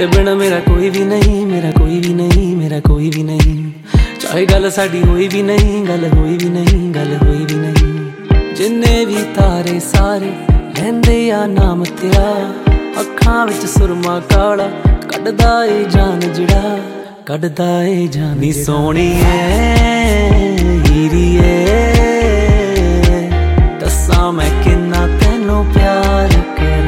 तेरे बिना मेरा कोई भी नहीं, मेरा कोई भी नहीं, मेरा कोई भी नहीं। चाहे गल साडी होई भी नहीं, गल होई भी नहीं, गल होई भी नहीं। जिन्ने भी तारे सारे लैंदे आ नाम तेरा, अखां विच सुरमा काला कढदा ए जान जिड़ा, कढदा ए जान। नी सोहणीए हीरीए दस्सां मैं किन्ना तैनू प्यार कर।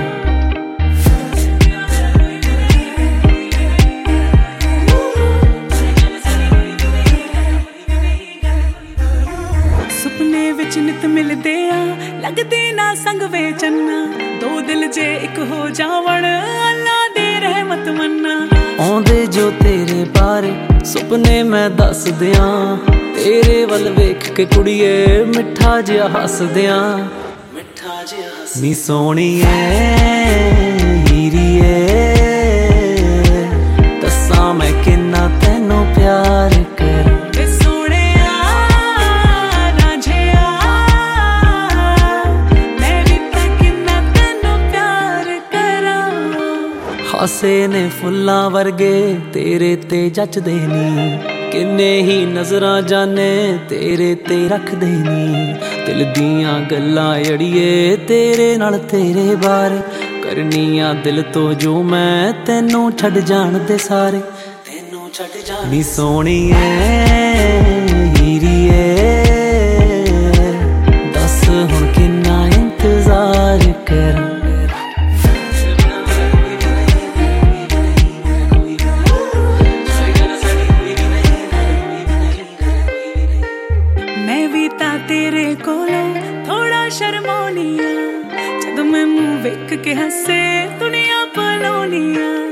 सुपने विच नित मिलदे आ लगदे ना संग वे चन्ना, दो दिल जे इक हो जावण अल्लाह दे रहमत मन्ना। आउंदे जो तेरे बारे सुपने मैं दस दियां, तेरे वल वेख के कुड़िए मिठा जिहा हस दियां, मिठा जिहा हस। नी सोहणीए हीरीए दस्सां मैं किन्ना तैनू प्यार कर। हासे ने फुल्लां वर्गे तेरे ते जचदे नी, किन्ने ही नजरां जाने तेरे ते रखदे नी। दिल दियां गल्लां अड़िए तेरे नाल तेरे बारे करनियां दिल तो जो मैं तैनू छड्ड जाण दे सारे, तैनू छड्ड जाण। नी सोहणीए हीरीए दस हुण किन्ना इंतजार करां। मैं भी तां तेरे कोलों थोड़ा शर्माउनी आ, जद मैं मूंह वेख के हसे दुनिया भुलाउनी आ।